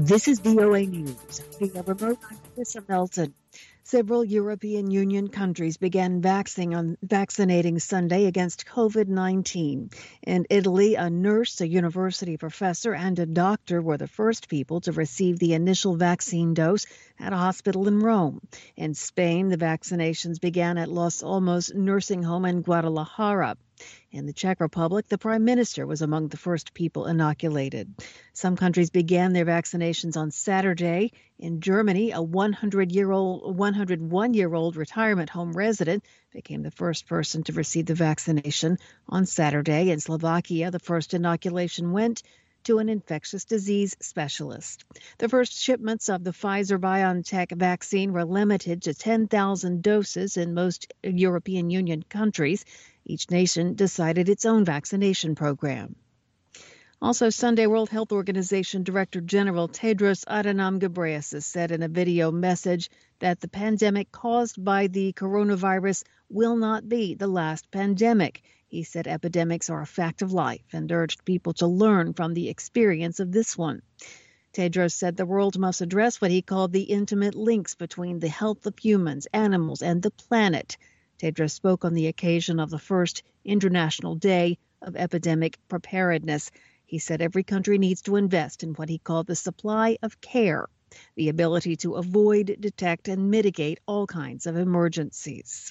This is VOA News. Via remote, I'm Marissa Melton. Several European Union countries began vaccinating Sunday against COVID-19. In Italy, a nurse, a university professor, and a doctor were the first people to receive the initial vaccine dose at a hospital in Rome. In Spain, the vaccinations began at Los Olmos nursing home in Guadalajara. In the Czech Republic, the prime minister was among the first people inoculated. Some countries began their vaccinations on Saturday. In Germany, a 101-year-old retirement home resident became the first person to receive the vaccination on Saturday. In Slovakia, the first inoculation went to an infectious disease specialist. The first shipments of the Pfizer-BioNTech vaccine were limited to 10,000 doses in most European Union countries. Each nation decided its own vaccination program. Also Sunday, World Health Organization Director General Tedros Adhanom Ghebreyesus said in a video message that the pandemic caused by the coronavirus will not be the last pandemic. He said epidemics are a fact of life and urged people to learn from the experience of this one. Tedros said the world must address what he called the intimate links between the health of humans, animals, and the planet. Tedros spoke on the occasion of the first International Day of Epidemic Preparedness. He said every country needs to invest in what he called the supply of care, the ability to avoid, detect, and mitigate all kinds of emergencies.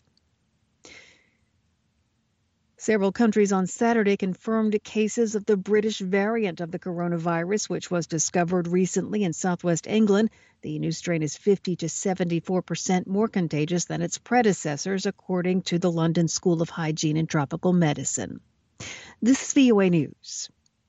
Several countries on Saturday confirmed cases of the British variant of the coronavirus, which was discovered recently in southwest England. The new strain is 50 to 74% more contagious than its predecessors, according to the London School of Hygiene and Tropical Medicine. This is VOA News.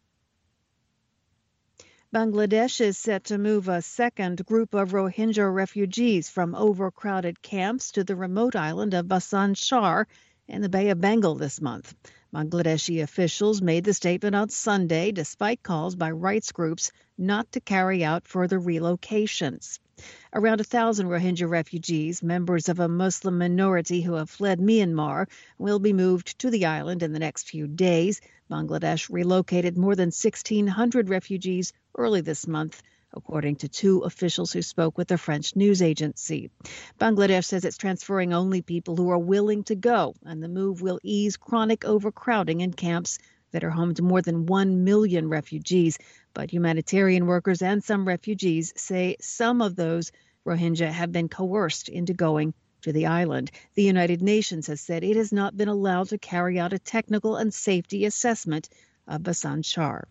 Bangladesh is set to move a second group of Rohingya refugees from overcrowded camps to the remote island of Bhasan Char in the Bay of Bengal this month. Bangladeshi officials made the statement on Sunday, despite calls by rights groups not to carry out further relocations. Around 1,000 Rohingya refugees, members of a Muslim minority who have fled Myanmar, will be moved to the island in the next few days. Bangladesh relocated more than 1,600 refugees early this month, according to two officials who spoke with the French news agency. Bangladesh says it's transferring only people who are willing to go, and the move will ease chronic overcrowding in camps that are home to more than 1 million refugees. But humanitarian workers and some refugees say some of those Rohingya have been coerced into going to the island. The United Nations has said it has not been allowed to carry out a technical and safety assessment of Bhasan Char.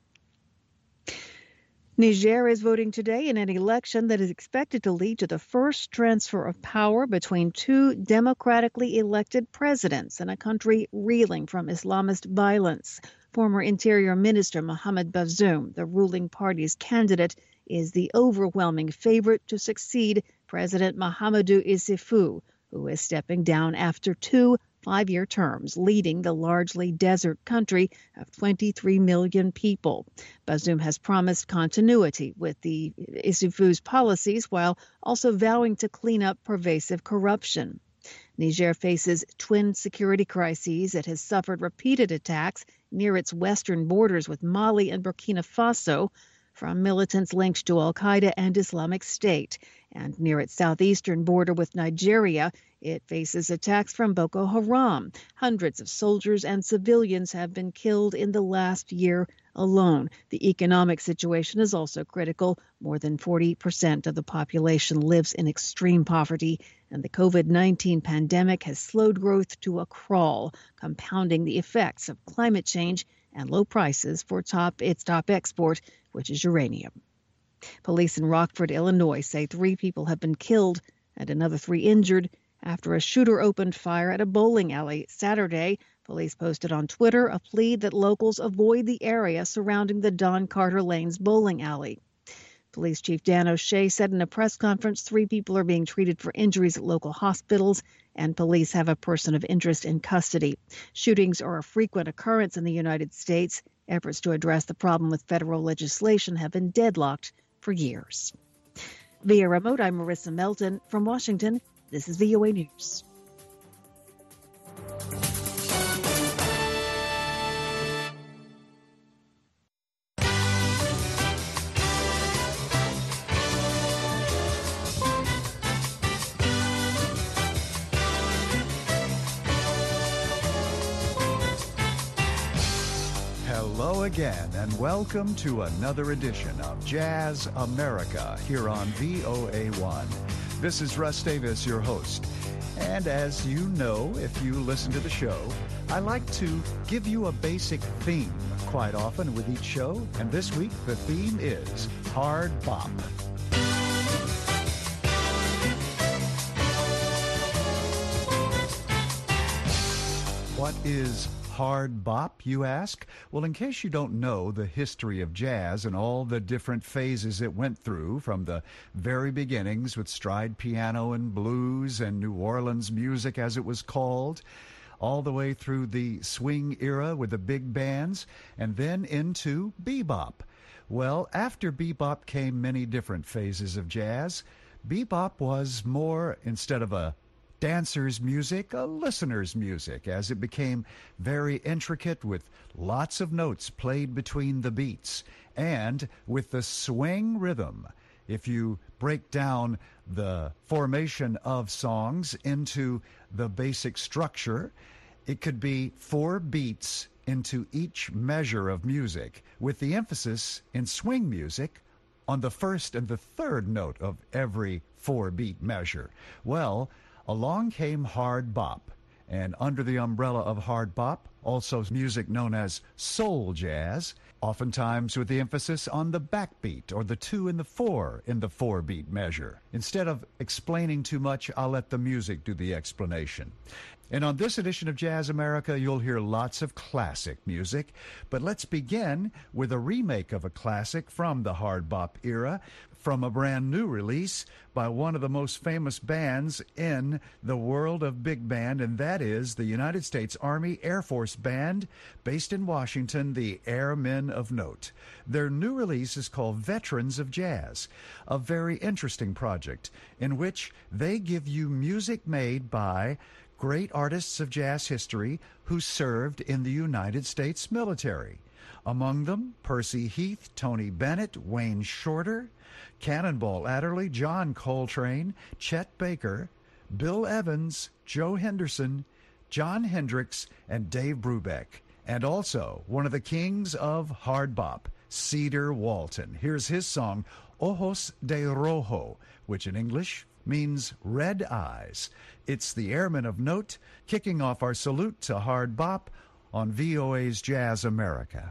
Niger is voting today in an election that is expected to lead to the first transfer of power between two democratically elected presidents in a country reeling from Islamist violence. Former Interior Minister Mohamed Bazoum, the ruling party's candidate, is the overwhelming favorite to succeed President Mahamadou Issoufou, who is stepping down after 2 5-year terms, leading the largely desert country of 23 million people. Bazoum has promised continuity with the Issoufou's policies while also vowing to clean up pervasive corruption. Niger faces twin security crises. It has suffered repeated attacks near its western borders with Mali and Burkina Faso from militants linked to al-Qaeda and Islamic State. And near its southeastern border with Nigeria, it faces attacks from Boko Haram. Hundreds of soldiers and civilians have been killed in the last year alone. The economic situation is also critical. More than 40% of the population lives in extreme poverty, and the COVID-19 pandemic has slowed growth to a crawl, compounding the effects of climate change and low prices for its top export, which is uranium. Police in Rockford, Illinois, say 3 people have been killed and another 3 injured after a shooter opened fire at a bowling alley Saturday. Police posted on Twitter a plea that locals avoid the area surrounding the Don Carter Lanes bowling alley. Police Chief Dan O'Shea said in a press conference 3 people are being treated for injuries at local hospitals, and police have a person of interest in custody. Shootings are a frequent occurrence in the United States. Efforts to address the problem with federal legislation have been deadlocked for years. Via remote, I'm Marissa Melton from Washington. This is VOA News. Hello again, and welcome to another edition of Jazz America here on VOA1. This is Russ Davis, your host. And as you know, if you listen to the show, I like to give you a basic theme quite often with each show. And this week, the theme is Hard Bop. What is hard bop, you ask? Well, in case you don't know the history of jazz and all the different phases it went through, from the very beginnings with stride piano and blues and New Orleans music as it was called, all the way through the swing era with the big bands, and then into bebop. Well, after bebop came many different phases of jazz. Bebop was more, instead of a dancer's music, a listener's music, as it became very intricate with lots of notes played between the beats and with the swing rhythm. If you break down the formation of songs into the basic structure, it could be 4 beats into each measure of music, with the emphasis in swing music on the first and the third note of every 4-beat measure. Well, along came hard bop, and under the umbrella of hard bop, also music known as soul jazz, oftentimes with the emphasis on the backbeat or the 2 and the 4 in the 4-beat measure. Instead of explaining too much, I'll let the music do the explanation. And on this edition of Jazz America, you'll hear lots of classic music. But let's begin with a remake of a classic from the hard bop era, from a brand new release by one of the most famous bands in the world of big band, and that is the United States Army Air Force Band, based in Washington, the Airmen of Note. Their new release is called Veterans of Jazz, a very interesting project in which they give you music made by great artists of jazz history who served in the United States military. Among them, Percy Heath, Tony Bennett, Wayne Shorter, Cannonball Adderley, John Coltrane, Chet Baker, Bill Evans, Joe Henderson, John Hendricks, and Dave Brubeck. And also one of the kings of hard bop, Cedar Walton. Here's his song, Ojos de Rojo, which in English means red eyes. It's the Airmen of Note, kicking off our salute to hard bop on VOA's Jazz America.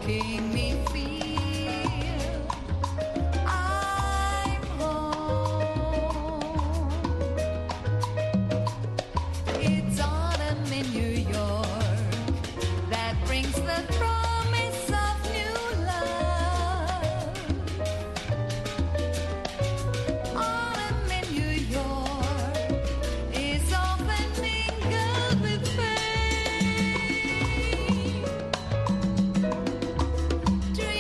making me feel I'm home. It's autumn in New York that brings the promise of new love. Autumn in New York is often mingled with pain.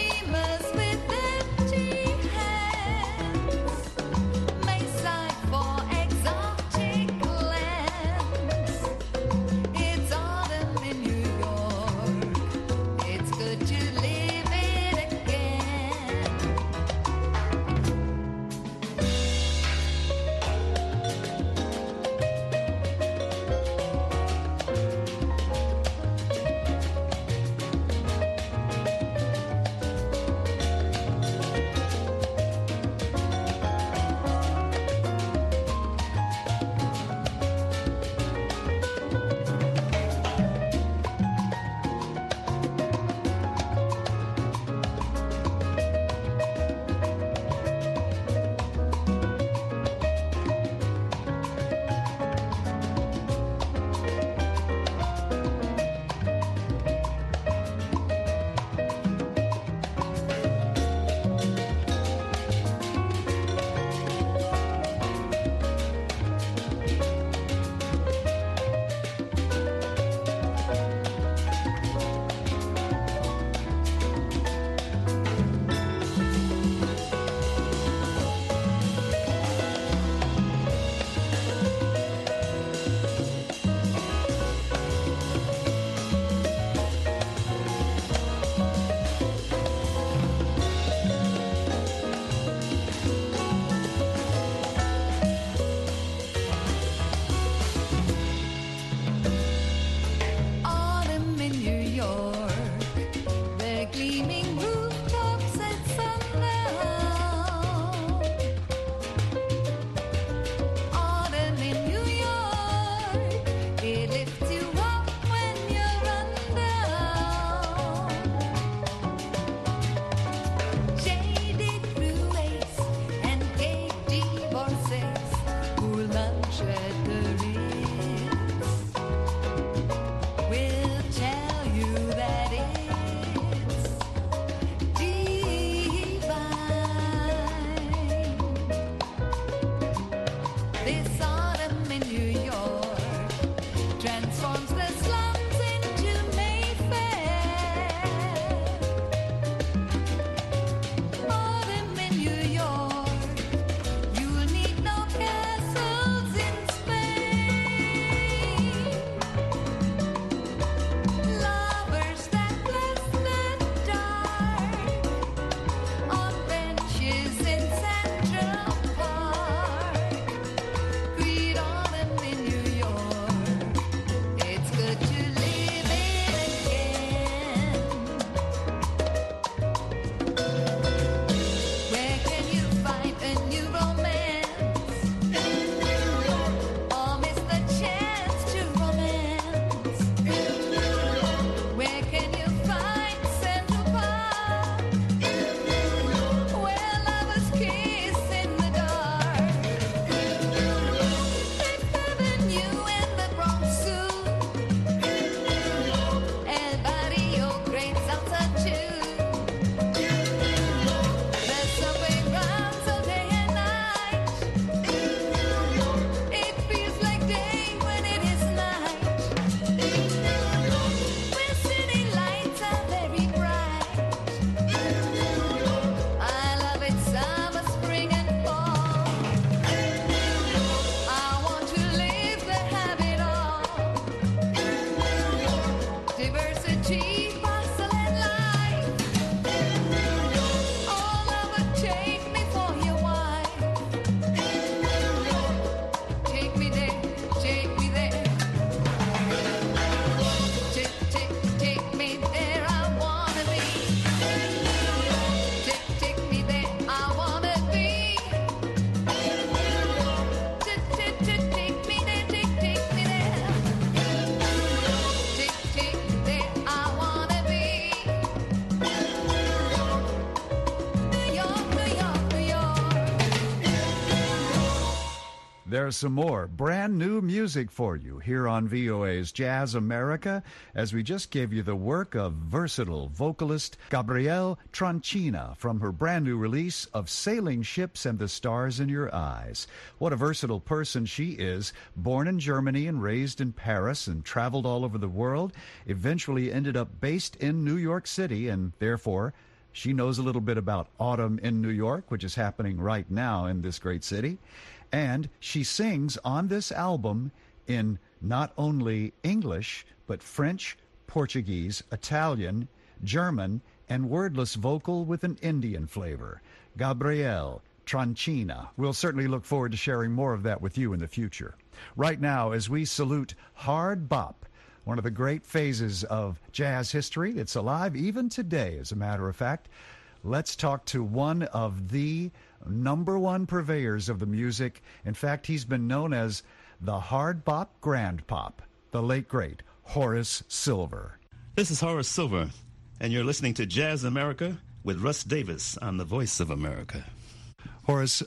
There's some more brand new music for you here on VOA's Jazz America, as we just gave you the work of versatile vocalist Gabrielle Troncina from her brand new release of Sailing Ships and the Stars in Your Eyes. What a versatile person she is, born in Germany and raised in Paris and traveled all over the world, eventually ended up based in New York City, and therefore she knows a little bit about autumn in New York, which is happening right now in this great city. And she sings on this album in not only English, but French, Portuguese, Italian, German, and wordless vocal with an Indian flavor. Gabrielle Troncina. We'll certainly look forward to sharing more of that with you in the future. Right now, as we salute Hard Bop, one of the great phases of jazz history that's alive even today, as a matter of fact, let's talk to one of the number one purveyors of the music. In fact, he's been known as the Hard Bop Grand Pop, the late, great Horace Silver. This is Horace Silver, and you're listening to Jazz America with Russ Davis on the Voice of America. Horace,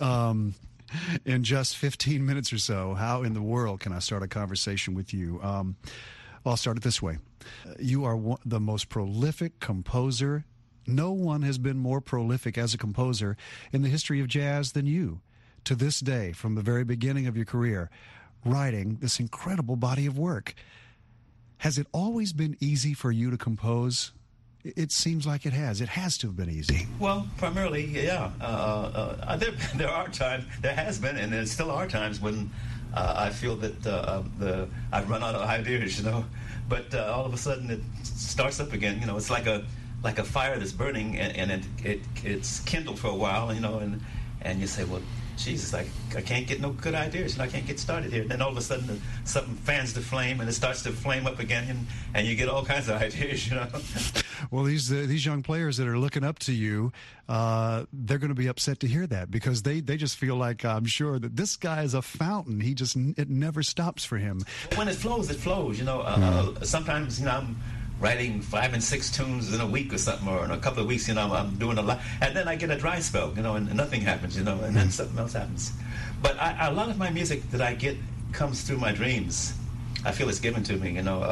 in just 15 minutes or so, how in the world can I start a conversation with you? I'll start it this way. You are the most prolific composer. No one has been more prolific as a composer in the history of jazz than you. To this day, from the very beginning of your career, writing this incredible body of work. Has it always been easy for you to compose? It seems like it has. It has to have been easy. Well, primarily, yeah. There are times, there has been, and there still are times when I feel that I've run out of ideas, But all of a sudden it starts up again. It's like a fire that's burning, and it's kindled for a while, and you say, well, Jesus, I can't get no good ideas, I can't get started here. And then all of a sudden something fans the flame, and it starts to flame up again, and you get all kinds of ideas, Well, these young players that are looking up to you, they're going to be upset to hear that, because they just feel like, I'm sure, that this guy is a fountain. It never stops for him. When it flows, it flows. Sometimes I'm writing 5 and 6 tunes in a week or something, or in a couple of weeks, I'm doing a lot, and then I get a dry spell, and nothing happens, and then something else happens. But a lot of my music that I get comes through my dreams. I feel it's given to me,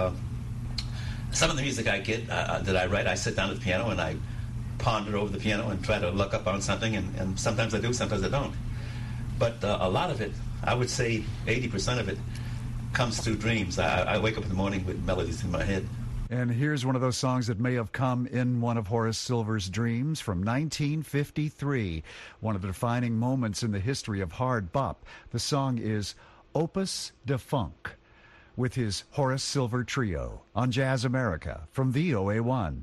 Some of the music I get that I write, I sit down at the piano and I ponder over the piano and try to look up on something, and sometimes I do, sometimes I don't. But a lot of it, I would say 80% of it, comes through dreams. I wake up in the morning with melodies in my head. And here's one of those songs that may have come in one of Horace Silver's dreams from 1953, one of the defining moments in the history of hard bop. The song is Opus de Funk, with his Horace Silver Trio on Jazz America from VOA1.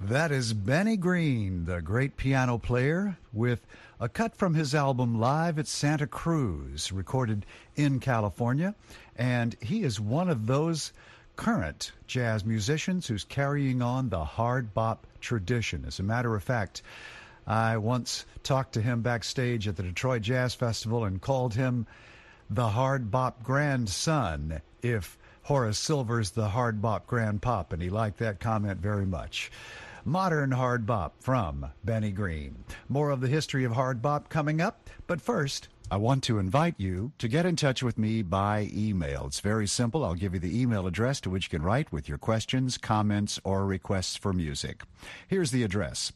That is Benny Green, the great piano player, with a cut from his album Live at Santa Cruz, recorded in California. And he is one of those current jazz musicians who's carrying on the hard bop tradition. As a matter of fact, I once talked to him backstage at the Detroit Jazz Festival and called him the hard bop grandson, if Horace Silver's the hard bop grandpop, and he liked that comment very much. Modern hard bop from Benny Green. More of the history of hard bop coming up, but first, I want to invite you to get in touch with me by email. It's very simple. I'll give you the email address to which you can write with your questions, comments, or requests for music. Here's the address: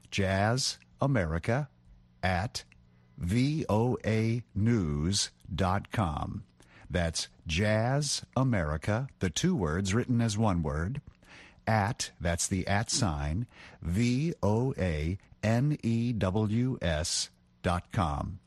jazzamerica@voanews.com. That's jazzamerica, the two words written as one word, that's the @ sign, VOANEWS.com.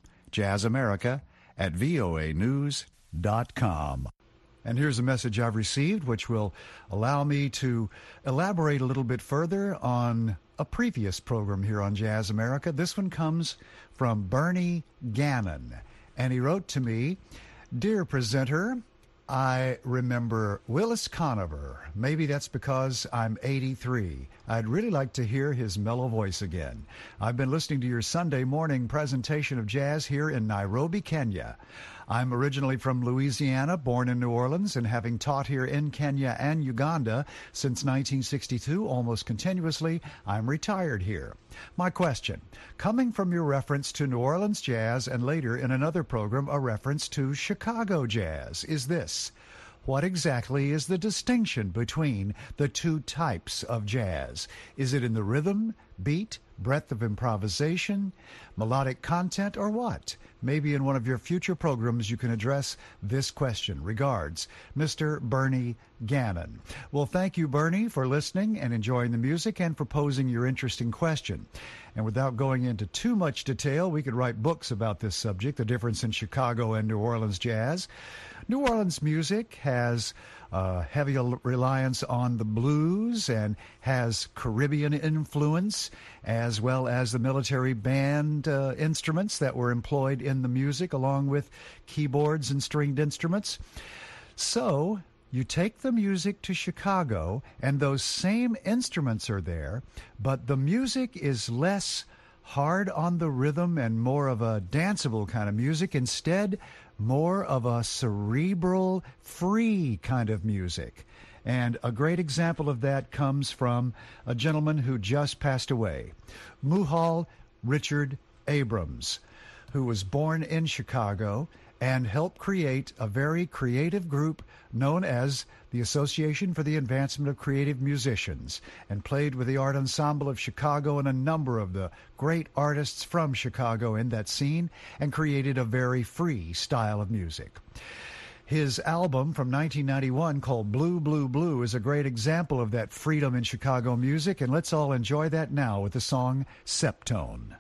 jazzamerica@voanews.com. And here's a message I've received which will allow me to elaborate a little bit further on a previous program here on Jazz America. This one comes from Bernie Gannon, and he wrote to me, "Dear presenter, I remember Willis Conover. Maybe that's because I'm 83. I'd really like to hear his mellow voice again. I've been listening to your Sunday morning presentation of jazz here in Nairobi, Kenya. I'm originally from Louisiana, born in New Orleans, and having taught here in Kenya and Uganda since 1962 almost continuously, I'm retired here. My question, coming from your reference to New Orleans jazz and later in another program a reference to Chicago jazz, is this: what exactly is the distinction between the two types of jazz? Is it in the rhythm, beat, breadth of improvisation, melodic content, or what? Maybe in one of your future programs you can address this question. Regards, Mr. Bernie Gannon." Well, thank you, Bernie, for listening and enjoying the music and for posing your interesting question. And without going into too much detail, we could write books about this subject, the difference in Chicago and New Orleans jazz. New Orleans music has a heavy reliance on the blues and has Caribbean influence, as well as the military band instruments that were employed in the music, along with keyboards and stringed instruments. So you take the music to Chicago, and those same instruments are there, but the music is less hard on the rhythm and more of a danceable kind of music. Instead, more of a cerebral, free kind of music. And a great example of that comes from a gentleman who just passed away, Muhal Richard Abrams, who was born in Chicago and helped create a very creative group known as the Association for the Advancement of Creative Musicians, and played with the Art Ensemble of Chicago and a number of the great artists from Chicago in that scene, and created a very free style of music. His album from 1991 called Blue, Blue, Blue is a great example of that freedom in Chicago music, and let's all enjoy that now with the song Septone.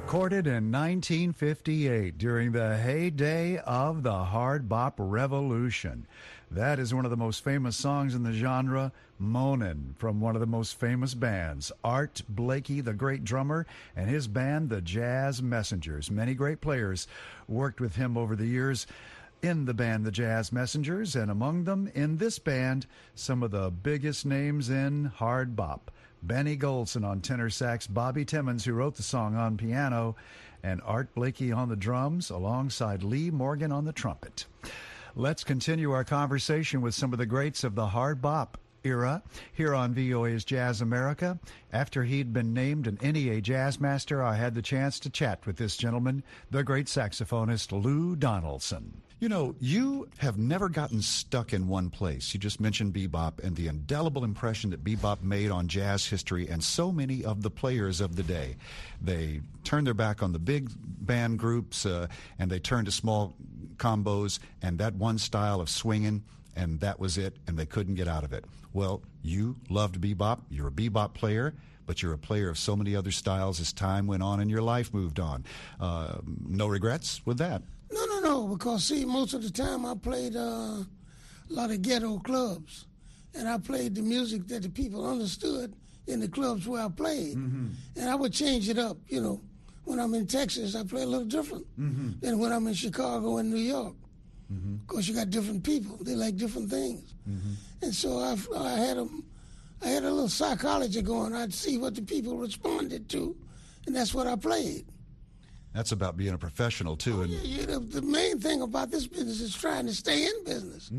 Recorded in 1958 during the heyday of the hard bop revolution. That is one of the most famous songs in the genre, Moanin', from one of the most famous bands, Art Blakey, the great drummer, and his band, the Jazz Messengers. Many great players worked with him over the years in the band, the Jazz Messengers, and among them, in this band, some of the biggest names in hard bop. Benny Golson on tenor sax, Bobby Timmons, who wrote the song, on piano, and Art Blakey on the drums, alongside Lee Morgan on the trumpet. Let's continue our conversation with some of the greats of the hard bop era here on VOA's Jazz America. After he'd been named an NEA Jazz Master, I had the chance to chat with this gentleman, the great saxophonist Lou Donaldson. You know, you have never gotten stuck in one place. You just mentioned bebop and the indelible impression that bebop made on jazz history and so many of the players of the day. They turned their back on the big band groups and they turned to small combos and that one style of swinging, and that was it, and they couldn't get out of it. Well, you loved bebop. You're a bebop player, but you're a player of so many other styles as time went on and your life moved on. No regrets with that? No, because, see, most of the time I played a lot of ghetto clubs, and I played the music that the people understood in the clubs where I played. Mm-hmm. And I would change it up, you know. When I'm in Texas, I play a little different than when I'm in Chicago and New York. Of course, you got different people. They like different things. And so I had a little psychology going. I'd see what the people responded to, and that's what I played. That's about being a professional, too. The main thing about this business is trying to stay in business.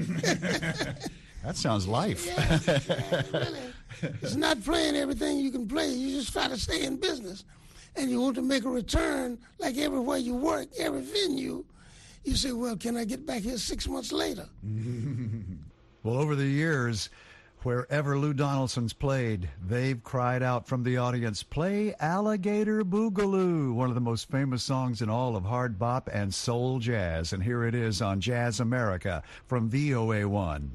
That sounds life. Yeah, really. It's not playing everything you can play. You just try to stay in business. And you want to make a return, like everywhere you work, every venue. You say, well, can I get back here 6 months later? Well, over the years, wherever Lou Donaldson's played, they've cried out from the audience, play Alligator Boogaloo, one of the most famous songs in all of hard bop and soul jazz. And here it is on Jazz America from VOA1.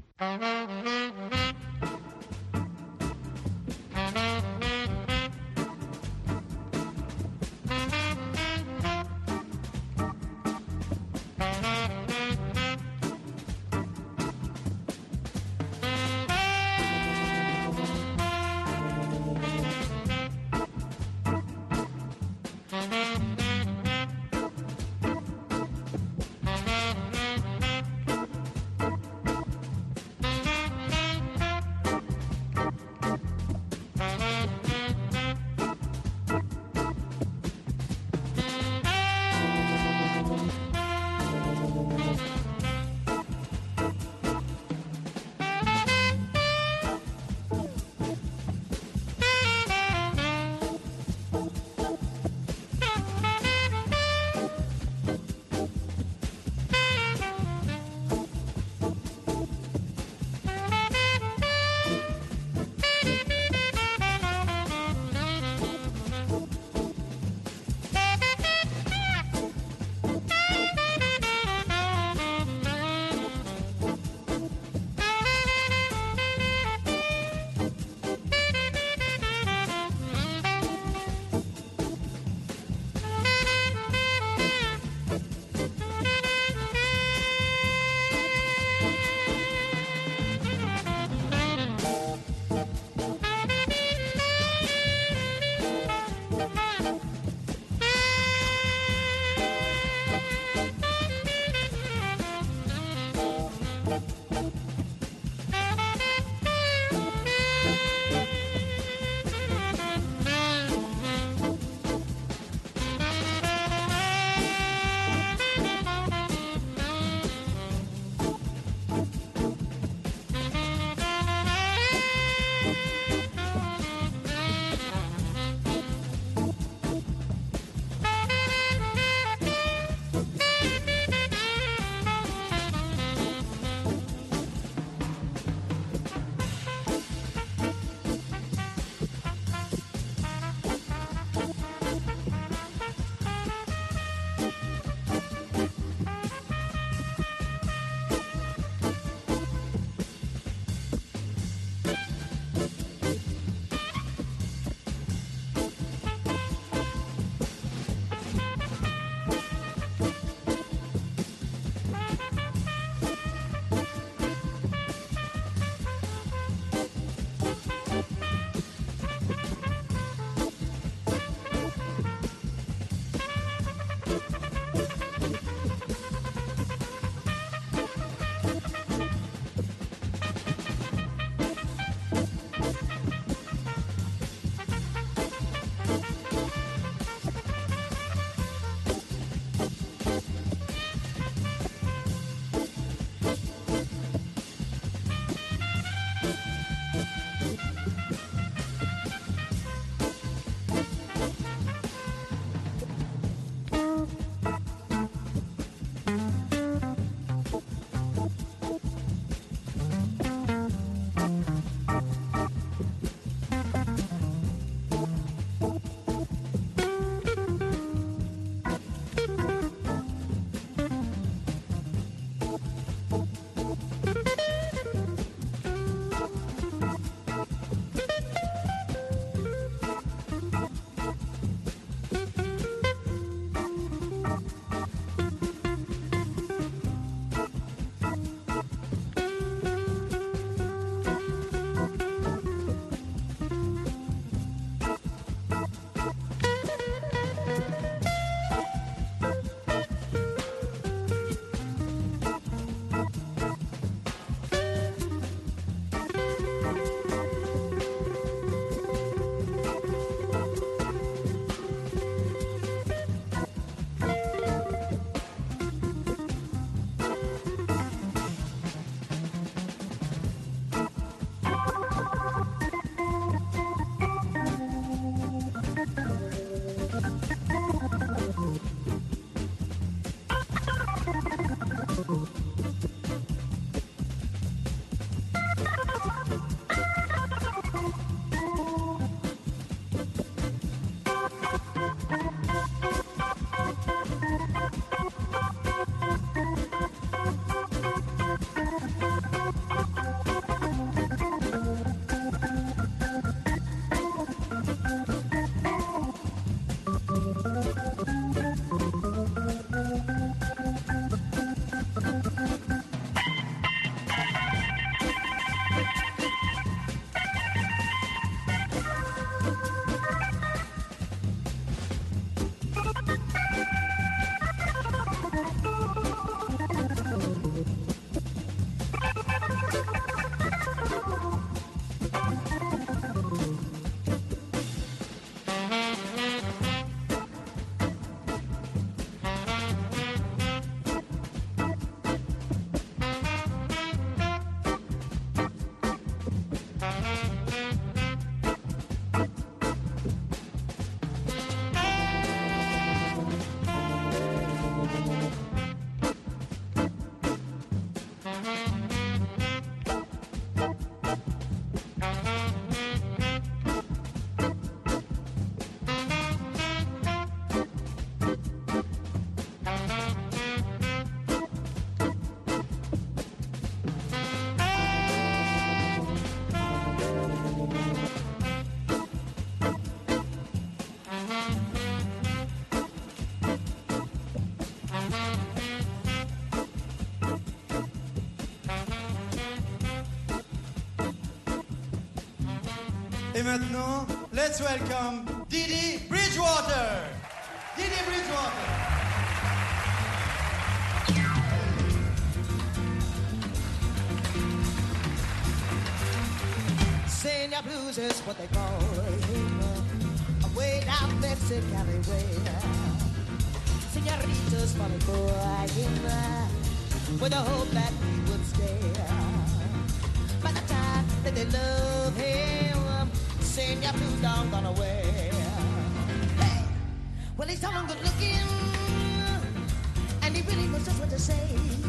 Et maintenant, let's welcome Didi Bridgewater. Didi Bridgewater. Senior blues is what they call him. Way down Mexican way. Senoritas falling for him with the hope that he would stay. By the time that they love him, Senior blues don't gone away. Hey, well he's someone good looking, and he really knows just what to say.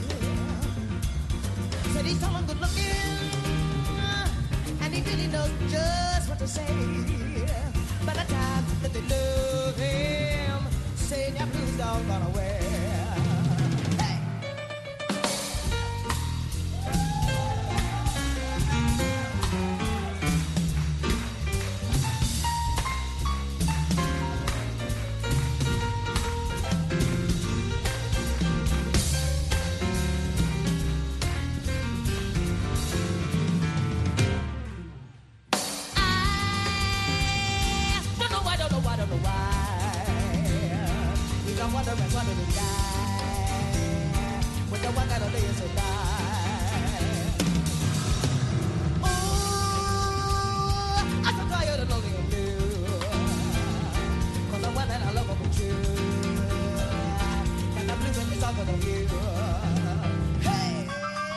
Said he's someone good looking, and he really knows just what to say. By the time that they love him, Senior blues don't gone away. Hey! Wondering die with the one that'll lay us to die. Oh, I'm so tired of loving you, 'cause the one that I love will be true, and I'm losing this all of you. Hey,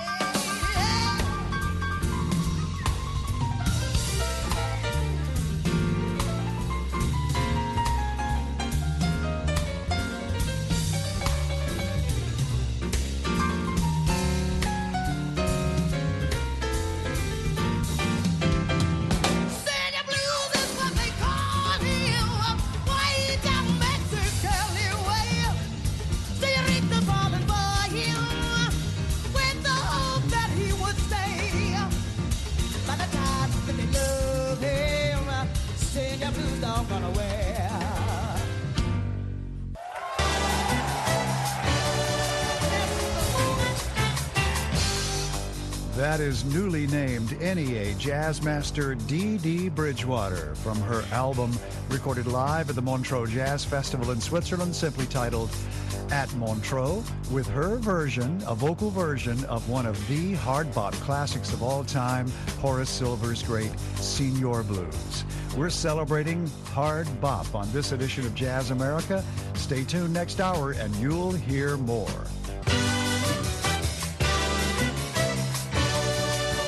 That is newly named NEA jazz master Didi Bridgewater from her album recorded live at the Montreux Jazz Festival in Switzerland, simply titled At Montreux, with her version, a vocal version of one of the hard bop classics of all time, Horace Silver's great Senior Blues. We're celebrating hard bop on this edition of Jazz America. Stay tuned next hour and you'll hear more.